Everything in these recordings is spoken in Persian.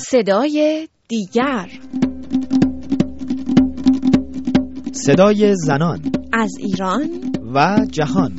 صدای دیگر، صدای زنان از ایران و جهان.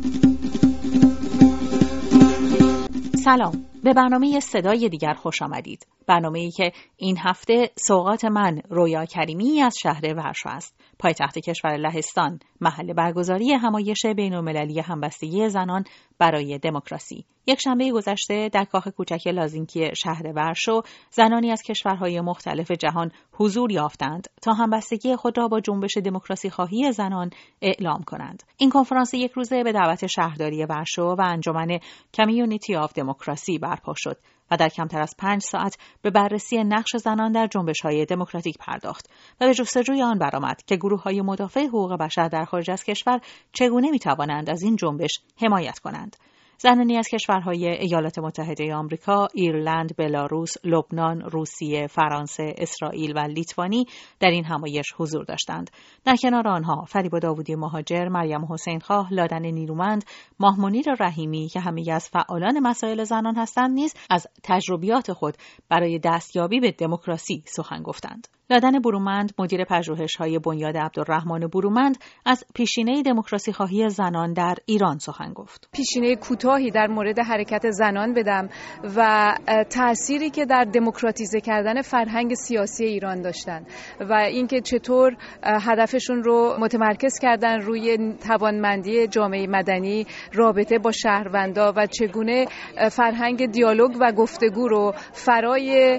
سلام، به برنامه صدای دیگر خوش آمدید. برنامه‌ای که این هفته سوغات من رویا کریمی از شهر ورشو است. پایتخت کشور لهستان، محل برگزاری همایش بین‌المللی همبستگی زنان برای دموکراسی. یک شنبه گذشته در کاخ کوچک لازینکی شهر ورشو زنانی از کشورهای مختلف جهان حضور یافتند تا همبستگی خود را با جنبش دموکراسی خواهی زنان اعلام کنند. این کنفرانس یک روزه به دعوت شهرداری ورشو و انجمن کمیونیتی آف دموکراسی برپا شد و در کمتر از 5 ساعت به بررسی نقش زنان در جنبش‌های دموکراتیک پرداخت و به جستجوی آن برآمد که گروه‌های مدافع حقوق بشر در خارج از کشور چگونه می‌توانند از این جنبش حمایت کنند. زنانی از کشورهای ایالات متحده آمریکا، ایرلند، بلاروس، لبنان، روسیه، فرانسه، اسرائیل و لیتوانی در این همایش حضور داشتند. در کنار آنها فریبا داوودی مهاجر، مریم حسین خواه، لادن نیرومند، ماه منیر رحیمی که همه از فعالان مسائل زنان هستند نیز از تجربیات خود برای دستیابی به دموکراسی سخن گفتند. لادن برومند، مدیر پژوهش‌های بنیاد عبدالرحمن برومند، از پیشینه دموکراسی خواهی زنان در ایران سخن گفت. پیشینه کوتاهی در مورد حرکت زنان بدم و تأثیری که در دموکراتیزه کردن فرهنگ سیاسی ایران داشتن و اینکه چطور هدفشون رو متمرکز کردن روی توانمندی جامعه مدنی، رابطه با شهروندا و چگونه فرهنگ دیالوگ و گفتگو رو فرای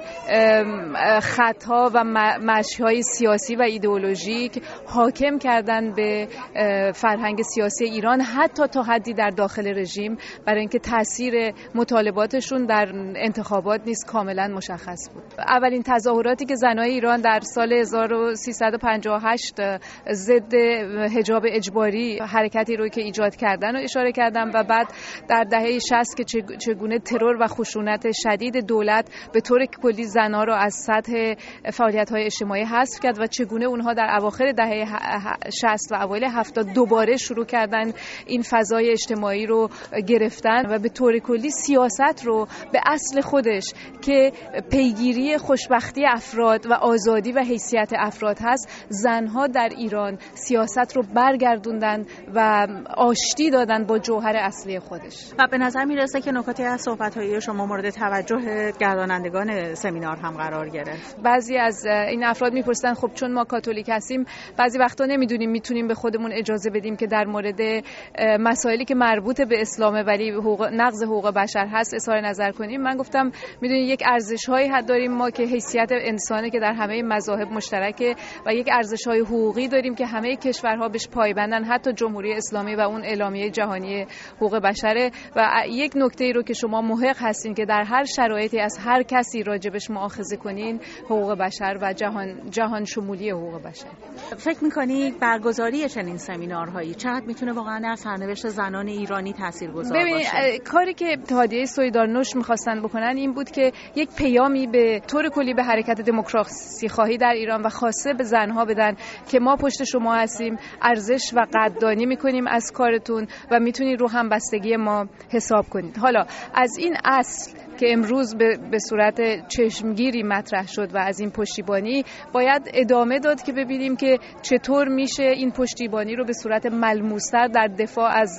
خطها و مشی‌های سیاسی و ایدئولوژیک حاکم کردن به فرهنگ سیاسی ایران، حتی تا حدی در داخل رژیم، برای اینکه تاثیر مطالباتشون در انتخابات نیز کاملا مشخص بود. اولین تظاهراتی که زنای ایران در سال 1358 ضد حجاب اجباری حرکتی رو که ایجاد کردن و اشاره کردم و بعد در دهه 60 که چگونه ترور و خشونت شدید دولت به طور کلی زنها رو از سطح فعالیت‌های اجتماعی حذف کرد و چگونه اونها در اواخر دهه 60 و اوایل 70 دوباره شروع کردن این فضای اجتماعی رو گرفتن و به طور کلی سیاست رو به اصل خودش که پیگیری خوشبختی افراد و آزادی و حیثیت افراد هست، زنها در ایران سیاست رو برگردوندن و آشتی دادن با جوهر اصلی خودش. و به نظر میرسه که نکاتی از صحبت‌های شما مورد توجه گردانندگان سمینار هم قرار گرفت. بعضی از این افراد میپرسن خب چون ما کاتولیک هستیم بعضی وقتا نمیدونیم میتونیم به خودمون اجازه بدیم که در مورد مسائلی که مربوط به اسلامه ولی نقض حقوق بشر هست اظهار نظر کنیم. من گفتم میدونید یک ارزش‌هایی داریم ما که حیثیت انسانه که در همه مذاهب مشترکه و یک ارزش‌های حقوقی داریم که همه کشورها بهش پایبندن، حتی جمهوری اسلامی و اون اعلامیه جهانی حقوق بشره. و یک نکته ای رو که شما محق هستین که در هر شرایطی از هر کسی راجبش مؤاخذه کنین، حقوق بشر و جهان شمولی حقوق بشر. فکر می‌کنی برگزاری چنین سمینارهایی چقدر میتونه واقعا در سرنوشت زنان ایرانی تاثیرگذار باشه؟ ببین، کاری که اتحادیه سویدارنوش می‌خواستن بکنن این بود که یک پیامی به طور کلی به حرکت دموکراسی خواهی در ایران و خاصه به زنها بدن که ما پشت شما هستیم، ارزش و قدردانی می‌کنیم از کارتون و میتونید رو همبستگی ما حساب کنید. حالا از این اصل که امروز به صورت چشمگیری مطرح شد و از این پشتیبانی باید ادامه داد که ببینیم که چطور میشه این پشتیبانی رو به صورت ملموس‌تر در دفاع از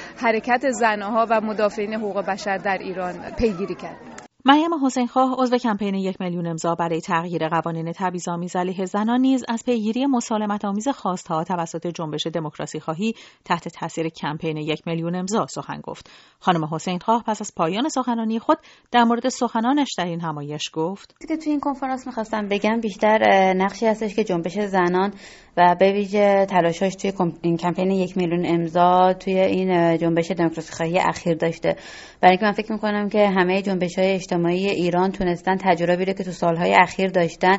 حرکت زنها و مدافعین حقوق بشر در ایران پیگیری کرد. مریم حسین خواه، عضو کمپین 1 میلیون امضا برای تغییر قوانین تبعیض‌آمیز علیه زنان، نیز از پیگیری مسالمت‌آمیز خواست‌ها توسط جنبش دموکراسی خواهی تحت تاثیر کمپین 1 میلیون امضا سخن گفت. خانم حسین خواه پس از پایان سخنرانی خود در مورد سخنانش در این همایش گفت که توی این کنفرانس می‌خواستم بگم بیشتر نقشی هستش که جنبش زنان و به ویژه تلاشاش توی این کمپین 1 میلیون امضا توی این جنبش دموکراسی خواهی اخیر داشته. برای اینکه من فکر می‌کنم که همه جنبش‌های اجتماعی ایران تونستن تجربی رو که تو سالهای اخیر داشتن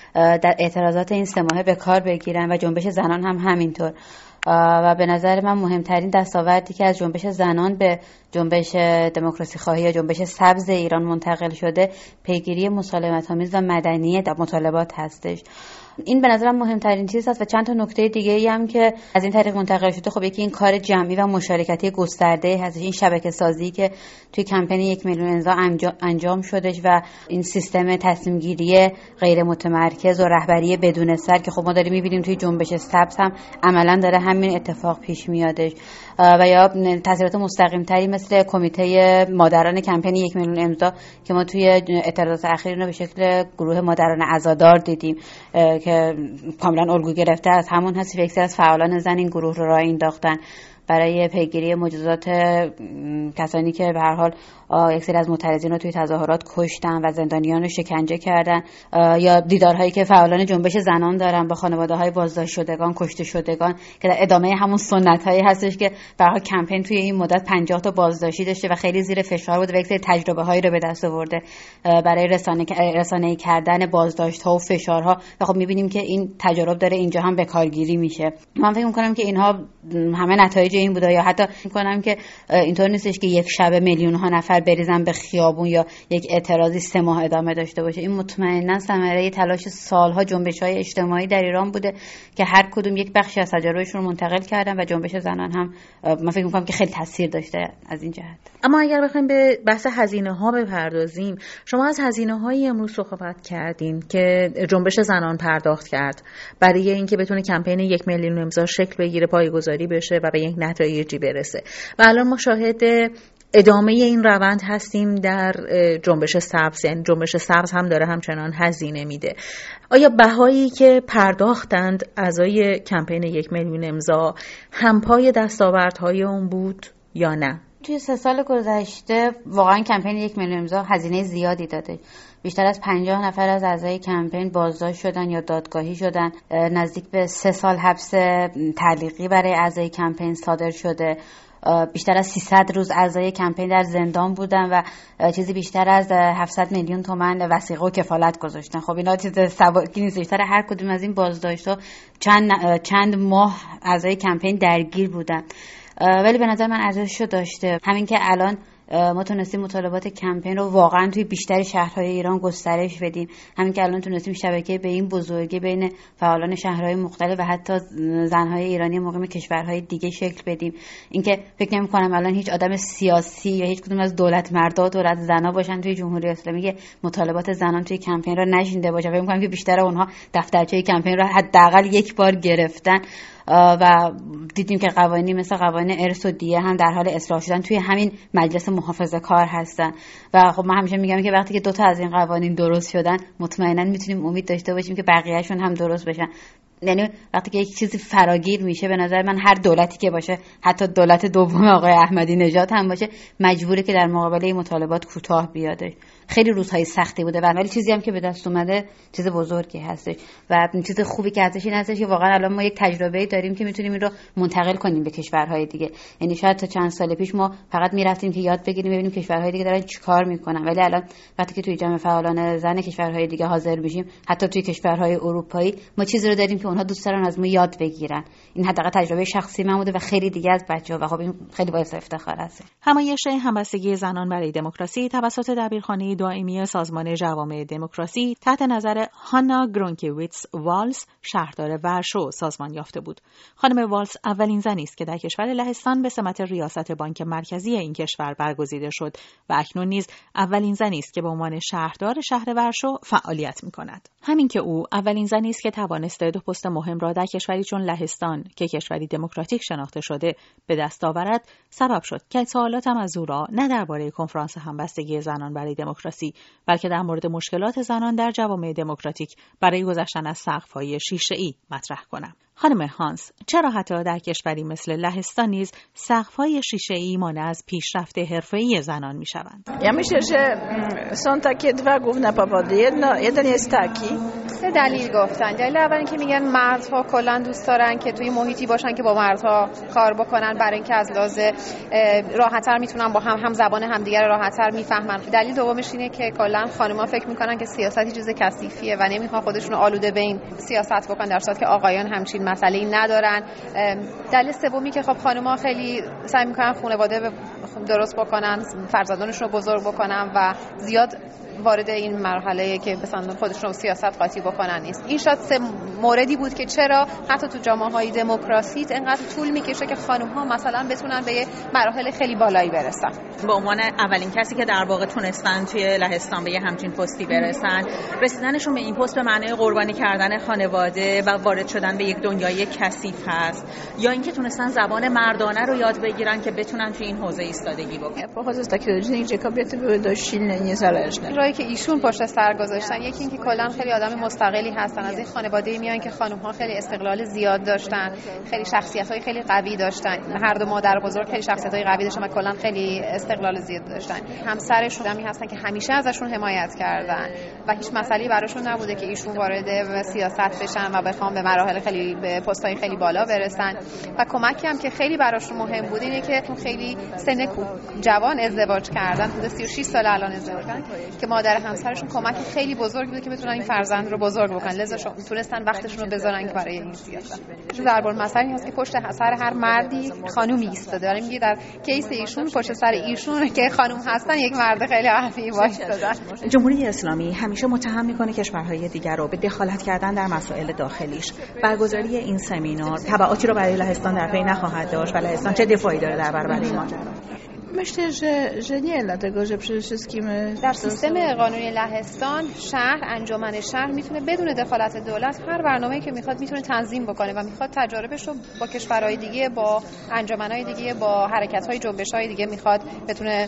در اعتراضات این 3 ماهه به کار بگیرن و جنبش زنان هم همینطور. و به نظر من مهمترین دستاوردی که از جنبش زنان به جنبش دموکراسی خواهی یا جنبش سبز ایران منتقل شده پیگیری مسالمت‌آمیز و مدنی در مطالبات هستش. این به نظرم مهمترین چیز است. و چند تا نکته دیگه ای هم که از این طریق منتقل شده، خب یکی این کار جمعی و مشارکتی گسترده هست، این شبکه سازی که توی کمپین 1 میلیون امضا انجام شدش و این سیستم تصمیم گیری غیر متمرکز و رهبری بدون سر که خب ما داریم می‌بینیم توی جنبش سبز هم عملاً داره همین اتفاق پیش میادش. و یا تاثیرات مستقیم تری مثل کمیته مادران کمپین 1 میلیون امضا که ما توی اعتراضات اخیر رو به شکل گروه مادران عزادار دیدیم که کاملا الگو گرفته از همون هست. یکی از فعالان زن این گروه رو راه انداختن برای پیگیری مجازات کسانی که به هر حال یک سری از معترضین رو توی تظاهرات کشتن و زندانیان رو شکنجه کردن، یا دیدارهایی که فعالان جنبش زنان دارن با خانواده‌های بازداشت شدگان، کشته شدگان که در ادامه همون سنت‌هایی هستش که به هر حال کمپین توی این مدت 50 تا بازداشتی داشته و خیلی زیر فشار بود و یک سری تجربه‌هایی رو به دست آورده برای رسانه‌ای کردن بازداشت‌ها و فشارها و خب می‌بینیم که این تجارب داره اینجا هم به کارگیری میشه. من فکر می‌کنم که اینها همه نتایج این بوده، یا حتی می‌کنم که اینطور نیستش که یک شب میلیون‌ها نفر بریزن به خیابون یا یک اعتراضی 3 ماه ادامه داشته باشه. این مطمئناً ثمره تلاش سالها جنبش‌های اجتماعی در ایران بوده که هر کدوم یک بخشی از تجربهشون رو منتقل کردن و جنبش زنان هم من فکر می‌کنم که خیلی تاثیر داشته از این جهت. اما اگر بخوایم به بحث هزینه‌ها بپردازیم، شما از هزینه‌های امروز صحبت کردین که جنبش زنان پرداخت کرد برای اینکه بتونه کمپین 1 میلیون امضا شکل بگیره، پایه‌گذاری بشه و به یک نتایجی برسه. و الان ما شاهد ادامه این روند هستیم در جنبش سبز، یعنی جنبش سبز هم داره همچنان هزینه میده. آیا بهایی که پرداختند اعضای کمپین 1 میلیون امضا همپای دستاوردهای اون بود یا نه؟ توی 3 سال گذشته واقعا کمپین 1 میلیون امضا هزینه زیادی داده. بیشتر از 50 نفر از اعضای کمپین بازداشت شدن یا دادگاهی شدن. نزدیک به 3 سال حبس تعلیقی برای اعضای کمپین صادر شده. بیشتر از 300 روز اعضای کمپین در زندان بودن و چیزی بیشتر از 700 میلیون تومان وثیقه و کفالت گذاشتن. خب اینا چیز سبکی نیست. بیشتر هر کدوم از این بازداشت‌ها چند ماه اعضای کمپین درگیر بودن. ولی به نظر من ارزششو داشته. همین که الان ما تونستیم مطالبات کمپین رو واقعا توی بیشتر شهرهای ایران گسترش بدیم، همین که الان تونستیم شبکه به این بزرگی بین فعالان شهرهای مختلف و حتی زنهای ایرانی مقیم کشورهای دیگه شکل بدیم، اینکه فکر نمی‌کنم الان هیچ آدم سیاسی یا هیچ کدوم از دولت مردا و دولت زنا باشن توی جمهوری اسلامی مطالبات زنان توی کمپین رو نشینده باشه. فکر می‌کنم که بیشتر اونها دفترچه کمپین رو حداقل یک بار گرفتن و دیدیم که قوانینی مثل قوانین ارث و دیه هم در حال اصلاح شدن توی همین مجلس محافظه کار هستن. و خب من همیشه میگم که وقتی که 2 تا از این قوانین درست شدن مطمئنا میتونیم امید داشته باشیم که بقیه‌شون هم درست بشن. یعنی وقتی که یک چیزی فراگیر میشه، به نظر من هر دولتی که باشه، حتی دولت دوم آقای احمدی نژاد هم باشه، مجبوره که در مقابله این مطالبات کوتاه بیاده. خیلی روزهای سختی بوده ولی چیزی هم که به دست اومده چیز بزرگی هستش و چیز خوبی که ازش این هستش که واقعا الان ما یک تجربه‌ای داریم که میتونیم این رو منتقل کنیم به کشورهای دیگه. یعنی شاید تا چند سال پیش ما فقط میرفتیم که یاد بگیریم ببینیم کشورهای دیگه دارن چیکار میکنن، ولی الان وقتی که توی جمع فعالان زن کشورهای دیگه حاضر میشیم، حتی توی کشورهای اروپایی، ما چیزی رو داریم که اونها دوست دارن از ما یاد بگیرن. این حداقل تجربه شخصی من بوده و خیلی دیگه از بچه‌ها و خب این خیلی باعث افتخار است. همایش همبستگی زنان برای دموکراسی توسط دبیرخانه دائمی سازمان جوامع دموکراسی تحت نظر هانا گرونکیویتس والز، شهردار ورشو، سازمان یافته بود. خانم والز اولین زنی است که در کشور لهستان به سمت ریاست بانک مرکزی این کشور برگزیده شد و اکنون نیز اولین زنی است که به عنوان شهردار شهر ورشو فعالیت می‌کند. همین که او اولین زنی است که توانسته 2 پست مهم را در کشوری چون لهستان که کشوری دموکراتیک شناخته شده به دست آورد، سبب شد که سوالاتم از او را نه درباره کنفرانس همبستگی زنان برای دموکراسی، بلکه در مورد مشکلات زنان در جوامع دموکراتیک برای گذشتن از سقف‌های شیشه‌ای مطرح کنم. خانم هانس، چرا حتی در کشوری مثل لهستان نیز سقف‌های شیشه‌ای مانع از پیشرفت حرفه‌ای زنان می‌شوند؟ Ja myślę, że są takie 2 główne powody. Jeden jest taki. 3 دلیل گفتن. دلیل اول اینکه میگن مردها کلا دوست دارن که توی محیطی باشن که با مردها کار بکنن، برای اینکه از لحاظ راحت‌تر میتونن با هم زبان همدیگر راحت‌تر میفهمن. دلیل دومش اینه که کلا خانم‌ها فکر میکنن که سیاست چیز کثیفیه و نمیخوان خودشون رو آلوده به این سیاست بکنن، در صورتی که آقایان همچین مسئله‌ای ندارن. دلیل سومی که خب خانم‌ها خیلی سعی میکنن درست بکنن، فرزندانشون رو بزرگ بکنن و زیاد وارد این مرحله که مثلا خودشون رو سیاست قاطی بکنن نیست. این شاید 3 موردی بود که چرا حتی تو جامعه‌های دموکراسی انقدر طول میکشه که خانم‌ها مثلا بتونن به مراحل خیلی بالایی برسن. به عنوان اولین کسی که در واقع تونستن توی لهستان به همچین پستی برسن، رسیدنشون به این پست به معنای قربانی کردن خانواده و وارد شدن به یک دنیای کثیف هست، یا اینکه تونستن زبان مردانه رو یاد بگیرن که بتونن توی این حوزه ایستادگی بکنن. راهی که ایشون پشت سر گذاشتن، یکی اینکه کلا خیلی آدم مستقلی هستن، از این خانواده‌ای میان که خانم‌ها خیلی استقلال زیاد داشتن، خیلی شخصیت‌های خیلی قوی داشتن. هر دو مادر بزرگ خیلی شخصیت‌های قوی داشتن و کلا خیلی استقلال زیاد داشتن. همسرشون همی هستن که همیشه ازشون حمایت کردن و هیچ مسئله‌ای براشون نبوده که ایشون وارد سیاست بشن و بخوام به مراحل خیلی به پست‌های خیلی بالا برسن. و کمکی هم که خیلی براشون مهم بود اینه که خیلی سن جوان ازدواج کردن، حدود 36 سال الان ازدواج کردن، که مادر همسرشون کمک خیلی بزرگی بود که بتونن این فرزند رو بزرگ بکنن، لذا تونستن وقتشون رو بذارن که برای این سیاست. ضرب المثلی هست که پشت سر هر مردی خانومی ایستاده. داریم میگه در کیس ایشون پشت سر ایشون که خانم هستن یک مرد خیلی قوی وایسادن. جمهوری اسلامی همیشه متهم میکنه کشورهای دیگر رو به دخالت کردن در مسائل داخلیش. برگزاری این سمینار تبعاتی رو برای لهستان در پی نخواهد داشت و لهستان چه دفاعی داره در برابر این ماجرا؟ Myślę, że nie, dlatego że przede wszystkim در سیستم قانونی لهستان شهر، انجمن شهر میتونه بدون دخالت دولت هر برنامه‌ای که میخواد میتونه تنظیم بکنه و میخواد تجاربش رو با کشورهای دیگه، با انجمن‌های دیگه، با حرکت‌های جنبش‌های دیگه میخواد بتونه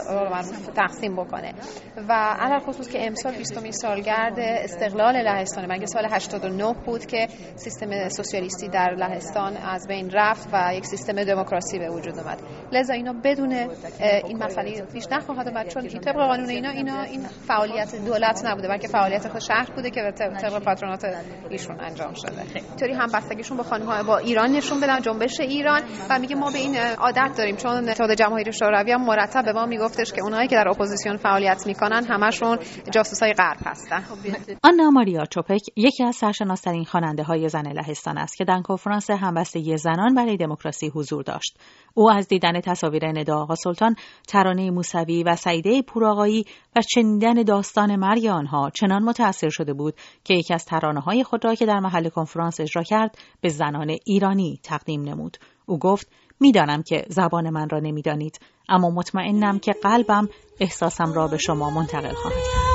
تقسیم بکنه. و علل خصوص که امسال 20مین سالگرد استقلال لهستان، مگه سال 89 بود که سیستم سوسیالیستی در لهستان از بین رفت و یک سیستم دموکراسی به وجود اومد. لذا اینا بدون این مسئله پیش نخواهد اومد، چون طبق قانون این فعالیت دولت نبوده بلکه فعالیت خود شهر بوده که طبق پاترونات ایشون انجام شده. اینطوری هم بستگیشون با خانم‌ها با ایران نشون بدن، جنبش ایران. و میگه ما به این عادت داریم، چون اتحاد جماهیر شوروی هم مرتب به ما میگفتش که اونایی که در اپوزیسیون فعالیت میکنن همشون جاسوسای غرب هستن. آنا ماریا چوپک یکی از سرشناس‌ترین خواننده‌های زن لهستان است که در کنفرانس همبستگی زنان برای دموکراسی حضور داشت. او از دیدن تصاویر ندا آقا سلطان، ترانه موسوی و سعیده پورآقایی و شنیدن داستان مرگ آنها چنان متأثر شده بود که یکی از ترانه‌های خود را که در محل کنفرانس اجرا کرد به زنان ایرانی تقدیم نمود. او گفت: می‌دانم که زبان من را نمی‌دانید، اما مطمئنم که قلبم احساسم را به شما منتقل خواهد کرد.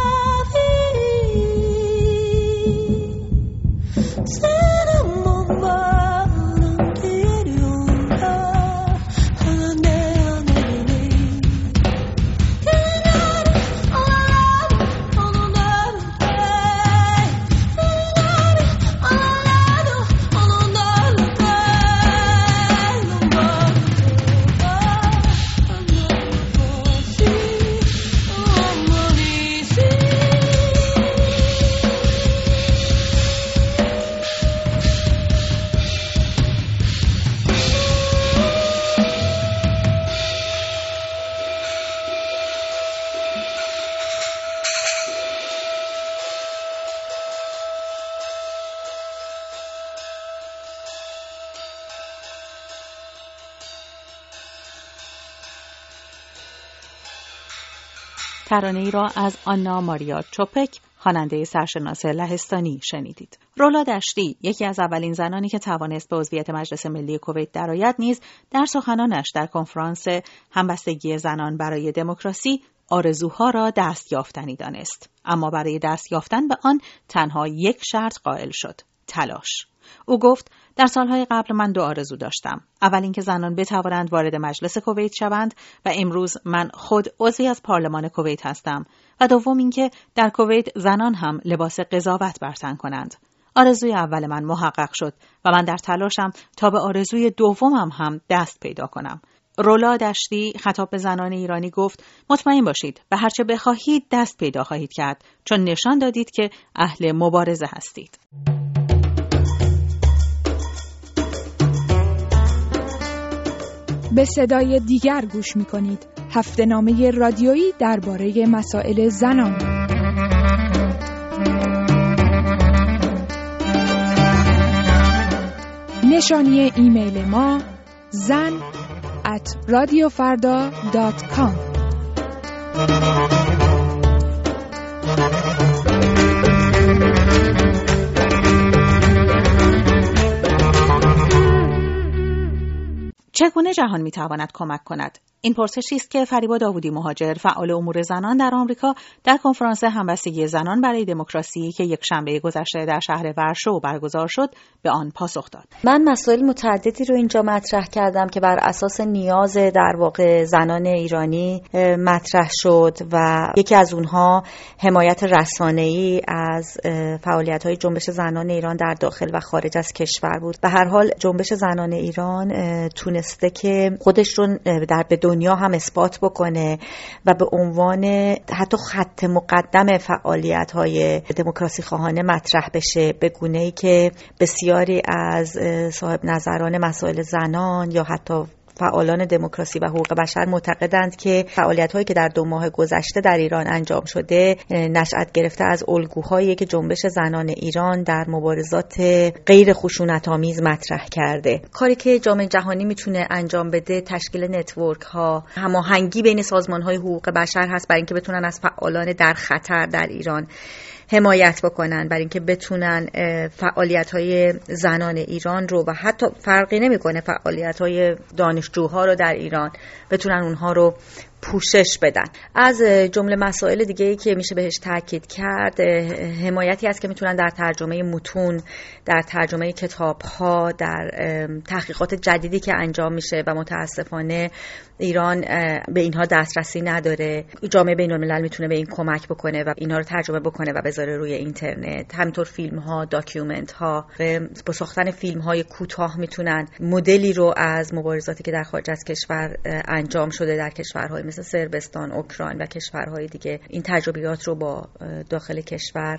ترانه ای را از آنا ماریا چوپک، خواننده سرشناس لهستانی، شنیدید. رولا دشتی، یکی از اولین زنانی که توانست به عضویت مجلس ملی کویت درآید، نیز در سخنانش در کنفرانس همبستگی زنان برای دموکراسی آرزوها را دستیافتنی دانست، اما برای دست یافتن به آن تنها یک شرط قائل شد: تلاش. او گفت: در سالهای قبل من 2 آرزو داشتم. اول اینکه زنان بتوانند وارد مجلس کویت شوند و امروز من خود عضوی از پارلمان کویت هستم، و دوم اینکه در کویت زنان هم لباس قضاوت بر تن کنند. آرزوی اول من محقق شد و من در تلاشم تا به آرزوی دومم هم دست پیدا کنم. رولا دشتی خطاب به زنان ایرانی گفت: مطمئن باشید به هرچه بخواهید دست پیدا خواهید کرد، چون نشان دادید که اهل مبارزه هستید. به صدای دیگر گوش می‌کنید. هفته‌نامه رادیویی درباره مسائل زنان. نشانی ایمیل ما: zan@radioclub.org. radiofarda.com. چگونه جهان میتواند کمک کند؟ این پرسشی است که فریبا داوودی مهاجر، فعال امور زنان در آمریکا، در کنفرانس همبستگی زنان برای دموکراسی که یک شنبه گذشته در شهر ورشو برگزار شد به آن پاسخ داد. من مسائل متعددی رو اینجا مطرح کردم که بر اساس نیاز در واقع زنان ایرانی مطرح شد و یکی از اونها حمایت رسانه‌ای از فعالیت‌های جنبش زنان ایران در داخل و خارج از کشور بود. به هر حال جنبش زنان ایران تونسته که خودش رو به دنیا هم اثبات بکنه و به عنوان حتی خط مقدم فعالیت‌های دموکراسی خواهانه مطرح بشه، به گونه‌ای که بسیاری از صاحب نظران مسائل زنان یا حتی فعالان دموکراسی و حقوق بشر معتقدند که فعالیت‌هایی که در 2 ماه گذشته در ایران انجام شده نشأت گرفته از الگوهایی که جنبش زنان ایران در مبارزات غیر خشونت‌آمیز مطرح کرده. کاری که جامعه جهانی میتونه انجام بده تشکیل نتورک‌ها، هماهنگی بین سازمان‌های حقوق بشر هست برای اینکه بتونن از فعالان در خطر در ایران حمایت بکنن، برای اینکه بتونن فعالیت‌های زنان ایران رو و حتی فرقی نمی‌کنه فعالیت‌های دانشجوها رو در ایران بتونن اونها رو پوشش بدن. از جمله مسائل دیگه‌ای که میشه بهش تاکید کرد حمایتی است که میتونن در ترجمه متون، در ترجمه کتاب‌ها، در تحقیقات جدیدی که انجام میشه و متاسفانه ایران به اینها دسترسی نداره. جامعه بین‌الملل میتونه به این کمک بکنه و اینها رو ترجمه بکنه و بذاره روی اینترنت. همینطور فیلم‌ها، داکیومنت‌ها، با ساختن فیلم‌های کوتاه میتونن مدلی رو از مبارزاتی که در خارج از کشور انجام شده در کشورهای مثل صربستان، اوکراین و کشورهای دیگه این تجربیات رو با داخل کشور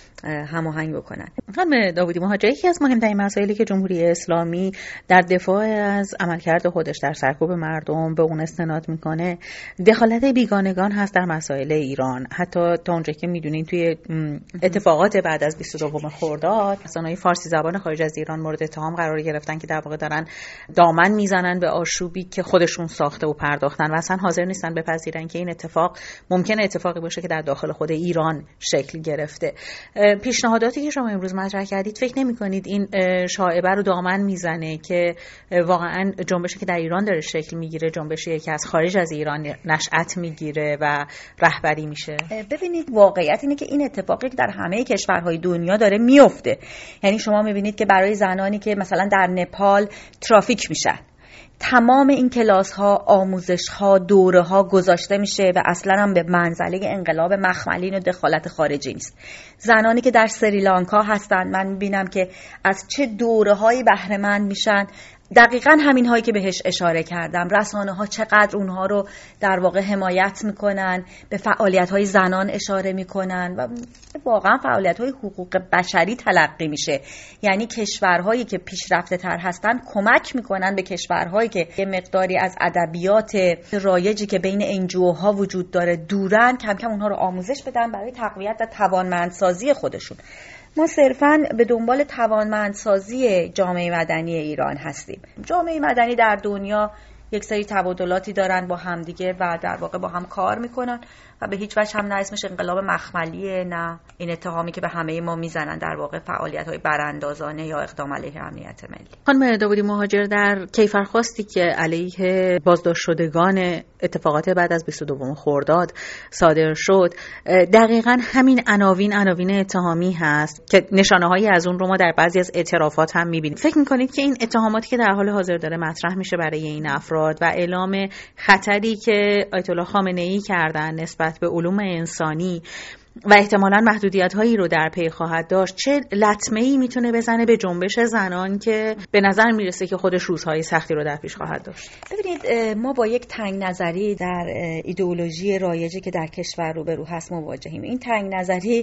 هماهنگ بکنن. خانم داوودی مهاجر، یکی از مهمترین مسائلی که جمهوری اسلامی در دفاع از عملکرد خودش در سرکوب مردم به اون استناد میکنه دخالت بیگانگان هست در مسائل ایران. حتی تا اونجایی که میدونین توی اتفاقات بعد از 22 خرداد رسانه‌های فارسی زبان خارج از ایران مورد اتهام قرار گرفتن که در واقع دارن دامن میزنن به آشوبی که خودشون ساخته و پرداختن و اصلا حاضر نیستن بپذیرن که این اتفاق ممکنه اتفاقی باشه که در داخل خود ایران شکل گرفته. پیشنهاداتی که شما امروز مطرح کردید فکر نمی‌کنید این شایعه رو دامن میزنه که واقعا جنبشی که در ایران داره شکل میگیره جنبشی که از خارج از ایران نشأت میگیره و رهبری میشه؟ ببینید واقعیت اینه که این اتفاقی که در همه کشورهای دنیا داره میفته. یعنی شما میبینید که برای زنانی که مثلا در نپال ترافیک میشن، تمام این کلاس ها، آموزش ها، دوره ها گذاشته میشه و اصلا هم به منزله انقلاب مخملین و دخالت خارجی نیست. زنانی که در سریلانکا هستن من میبینم که از چه دوره هایی بهره مند میشن. دقیقاً همین هایی که بهش اشاره کردم. رسانه ها چقدر اونها رو در واقع حمایت میکنن، به فعالیت های زنان اشاره میکنن و واقعا فعالیت های حقوق بشری تلقی میشه. یعنی کشورهایی که پیشرفته تر هستن کمک میکنن به کشورهایی که یه مقداری از ادبیات رایجی که بین انجوها وجود داره دورن، کم کم اونها رو آموزش بدن برای تقویت و توانمندسازی خودشون. ما صرفاً به دنبال توانمندسازی جامعه مدنی ایران هستیم. جامعه مدنی در دنیا یک سری تبادلاتی دارن با همدیگه و در واقع با هم کار میکنن و به هیچ وجه هم نه اسمش انقلاب مخملیه نه این اتهامی که به همه ما میزنن در واقع فعالیت‌های براندازانه یا اقدام علیه امنیت ملی. خانم داوودی مهاجر، در کیفرخواستی که علیه بازداشت شدگان اتفاقات بعد از 22 خرداد صادر شد دقیقاً همین عناوین اتهامی هست که نشانه‌هایی از اون رو ما در بعضی از اعترافات هم می‌بینیم. فکر می‌کنید که این اتهاماتی که در حال حاضر داره مطرح میشه برای این افراد و اعلام خطری که آیت الله خامنه‌ای کردن نسبت به علوم انسانی و احتمالاً محدودیت‌هایی رو در پی خواهد داشت، چه لطمه‌ای میتونه بزنه به جنبش زنان که به نظر میرسه که خودش روزهای سختی رو در پیش خواهد داشت؟ ببینید ما با یک تنگ نظری در ایدئولوژی رایجی که در کشور روبرو هست مواجهیم. این تنگ نظری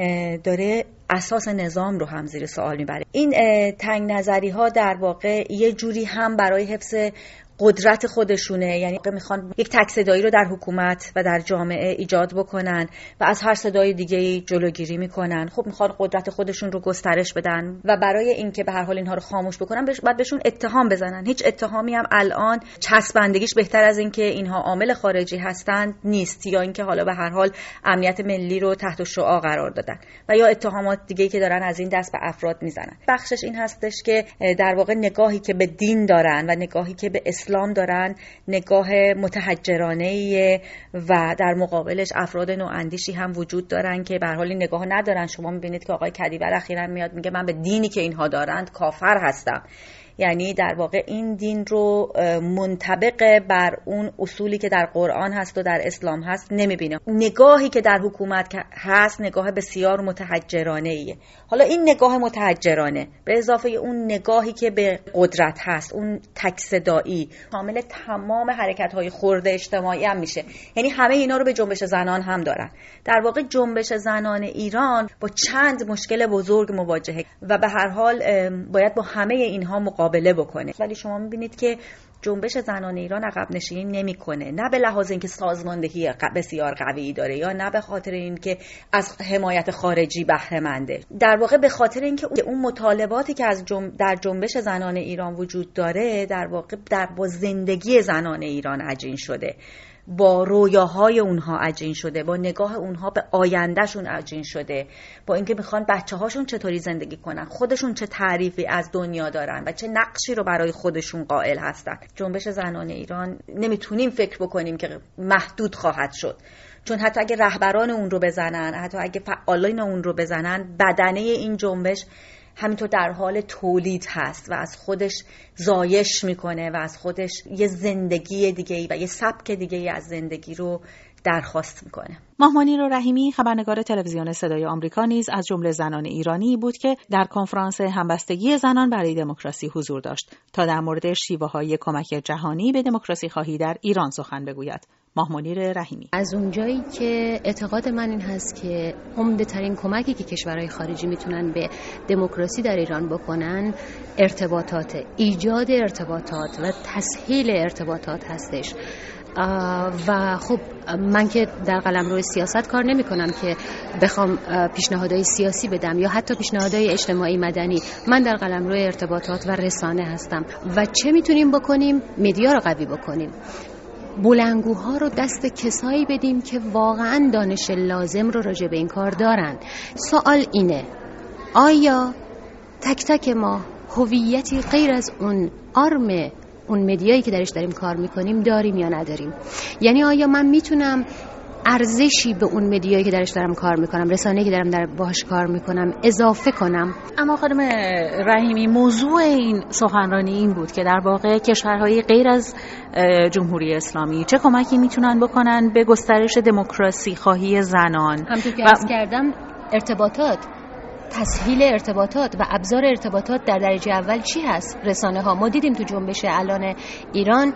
داره اساس نظام رو هم زیر سوال میبره. این تنگ نظری ها در واقع یه جوری هم برای حفظ قدرت خودشونه، یعنی میخوان یک تک صدایی رو در حکومت و در جامعه ایجاد بکنن و از هر صدای دیگه‌ای جلوگیری میکنن. خب میخوان قدرت خودشون رو گسترش بدن و برای اینکه به هر حال اینها رو خاموش بکنن باید بهشون اتهام بزنن. هیچ اتهامی هم الان چسبندگیش بهتر از اینکه اینها عامل خارجی هستند نیست، یا اینکه حالا به هر حال امنیت ملی رو تحت شعاع قرار دادن و یا اتهامات دیگه‌ای که دارن از این دست به افراد میزنن. بخشش این هستش که در واقع نگاهی که به دین دارن و نگاهی که به اسلام دارن نگاه متحجرانه‌ایه و در مقابلش افراد نواندیشی هم وجود دارن که به هر حال نگاه ندارن. شما می‌بینید که آقای کدیور اخیراً میاد میگه من به دینی که اینها دارند کافر هستم. یعنی در واقع این دین رو منطبق بر اون اصولی که در قرآن هست و در اسلام هست نمیبینه. نگاهی که در حکومت هست نگاه بسیار متحجرانه ایه. حالا این نگاه متحجرانه به اضافه اون نگاهی که به قدرت هست، اون تک صدایی، شامل تمام حرکت‌های خرد اجتماعی هم میشه. یعنی همه اینا رو به جنبش زنان هم دارن. در واقع جنبش زنان ایران با چند مشکل بزرگ مواجهه و به هر حال باید با همه اینها مقابله بکنه. ولی شما می‌بینید که جنبش زنان ایران عقب نشینی نمی‌کنه، نه به لحاظ اینکه سازماندهی بسیار قوی داره یا نه به خاطر اینکه از حمایت خارجی بهره منده، در واقع به خاطر اینکه اون مطالباتی که در جنبش زنان ایران وجود داره در واقع با زندگی زنان ایران عجین شده، با رویاهای اونها عجین شده، با نگاه اونها به آیندهشون عجین شده، با اینکه میخوان بچه‌هاشون چطوری زندگی کنن، خودشون چه تعریفی از دنیا دارن و چه نقشی رو برای خودشون قائل هستن. جنبش زنان ایران نمیتونیم فکر بکنیم که محدود خواهد شد، چون حتی اگه رهبران اون رو بزنن، حتی اگه فعالین اون رو بزنن، بدنه این جنبش همینطور در حال تولید هست و از خودش زایش میکنه و از خودش یه زندگی دیگه‌ای و یه سبک دیگه‌ای از زندگی رو درخواست میکنه. ماه منیر رحیمی خبرنگار تلویزیون صدای آمریکا نیز از جمله زنان ایرانی بود که در کنفرانس همبستگی زنان برای دموکراسی حضور داشت تا در مورد شیوه‌های کمک جهانی به دموکراسی خواهی در ایران سخن بگوید. ماه منیر رحیمی: از اونجایی که اعتقاد من این هست که عمده ترین کمکی که کشورهای خارجی میتونن به دموکراسی در ایران بکنن ارتباطات، ایجاد ارتباطات و تسهیل ارتباطات هستش. و خب من که در قلمرو سیاست کار نمی کنم که بخوام پیشنهادهای سیاسی بدم یا حتی پیشنهادهای اجتماعی مدنی. من در قلمرو ارتباطات و رسانه هستم و چه میتونیم بکنیم؟ مدیا رو قوی بکنیم، بلندگوها رو دست کسایی بدیم که واقعا دانش لازم رو راجع به این کار دارن. سوال اینه: آیا تک تک ما هویتی غیر از اون آرم اون مدیایی که درش داریم کار میکنیم داریم یا نداریم؟ یعنی آیا من میتونم ارزشی به اون مدیایی که درش دارم کار میکنم، رسانه‌ای که دارم باهاش کار میکنم اضافه کنم؟ اما خانم رحیمی، موضوع این سخنرانی این بود که در واقع کشورهای غیر از جمهوری اسلامی چه کمکی میتونن بکنن به گسترش دموکراسی خواهی زنان. همونطور که عرض کردم، ارتباطات، تسهیل ارتباطات و ابزار ارتباطات در درجه اول چی هست؟ رسانه ها. ما دیدیم تو جنبش الان ایران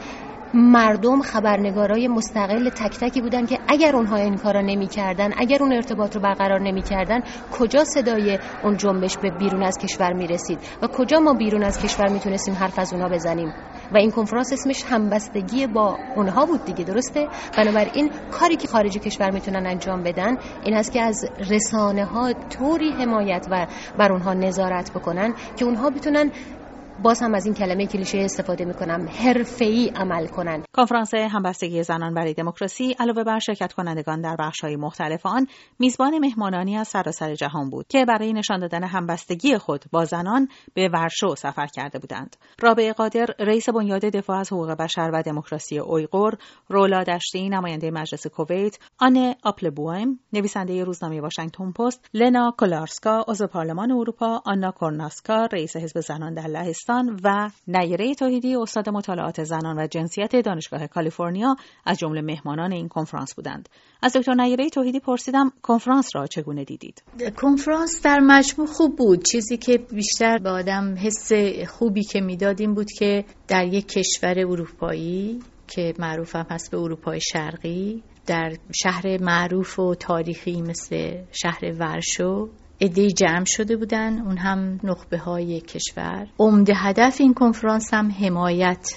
مردم خبرنگارای مستقل تک تکی بودن که اگر اونها این کارا نمی‌کردن، اگر اون ارتباط رو برقرار نمی‌کردن، کجا صدای اون جنبش به بیرون از کشور می‌رسید و کجا ما بیرون از کشور میتونستیم حرف از اونها بزنیم؟ و این کنفرانس اسمش همبستگی با اونها بود دیگه، درسته؟ بنابراین کاری که خارج کشور میتونن انجام بدن این است که از رسانه‌ها طوری حمایت و بر اونها نظارت بکنن که اونها بتونن، باز هم از این کلمه کلیشه استفاده میکنم، حرفه‌ای عمل کنن. کنفرانس همبستگی زنان برای دموکراسی علاوه بر شرکت کنندگان در بخش‌های مختلف آن، میزبان مهمانانی از سراسر جهان بود که برای نشان دادن همبستگی خود با زنان به ورشو سفر کرده بودند. رابعه قادر، رئیس بنیاد دفاع از حقوق بشر و دموکراسی اویغور، رولا دشتی، نماینده مجلس کویت، آنه آپلبویم، نویسنده روزنامه واشنگتن پست، لنا کولارسکا، عضو پارلمان اروپا، آنا کورناسکا، رئیس حزب زنان در لهستان و نیره توحیدی، استاد مطالعات زنان و جنسیت دانشگاه کالیفرنیا از جمله مهمانان این کنفرانس بودند. از دکتر نیره توحیدی پرسیدم کنفرانس را چگونه دیدید؟ کنفرانس در مجموع خوب بود. چیزی که بیشتر به آدم حس خوبی که میداد این بود که در یک کشور اروپایی که معروف هم هست به اروپای شرقی، در شهر معروف و تاریخی مثل شهر ورشو، عده‌ای جمع شده بودن، اون هم نخبه های کشور. عمده هدف این کنفرانس هم حمایت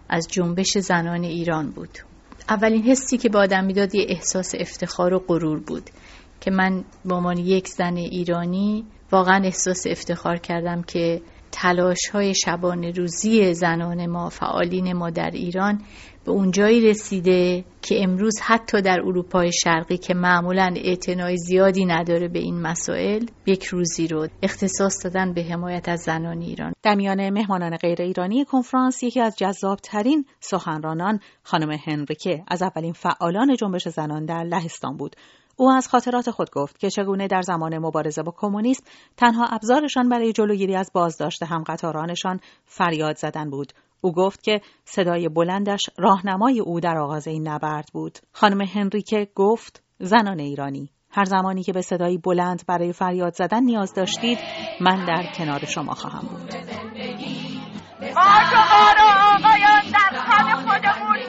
از جنبش زنان ایران بود. اولین حسی که به آدم میداد یه احساس افتخار و غرور بود که من به عنوان یک زن ایرانی واقعا احساس افتخار کردم که تلاش‌های شبانه روزی زنان ما، فعالین ما در ایران به اونجایی رسیده که امروز حتی در اروپای شرقی که معمولاً اعتنای زیادی نداره به این مسائل، یک روزی رو اختصاص دادن به حمایت از زنان ایران. در میان مهمانان غیر ایرانی کنفرانس یکی از جذاب‌ترین سخنرانان خانم هنریکه از اولین فعالان جنبش زنان در لهستان بود. او از خاطرات خود گفت که چگونه در زمان مبارزه با کمونیسم تنها ابزارشان برای جلوگیری از بازداشت همقطارانشان فریاد زدن بود. او گفت که صدای بلندش راهنمای او در آغاز این نبرد بود. خانم هنریکه گفت: زنان ایرانی، هر زمانی که به صدایی بلند برای فریاد زدن نیاز داشتید، من در کنار شما خواهم بود. ما شما را آقایان در خم خودمون